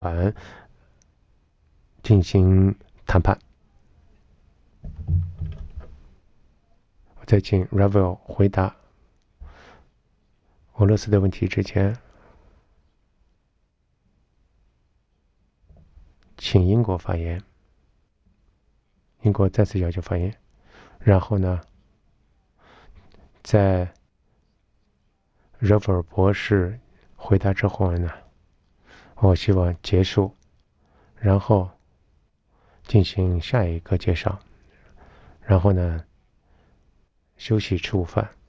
团进行谈判。在请 Ravel 回答俄罗斯的问题之前，请英国发言。英国再次要求发言，然后呢，在 Ravel 博士回答之后呢，我希望结束，然后进行下一个介绍，然后呢，休息吃午饭。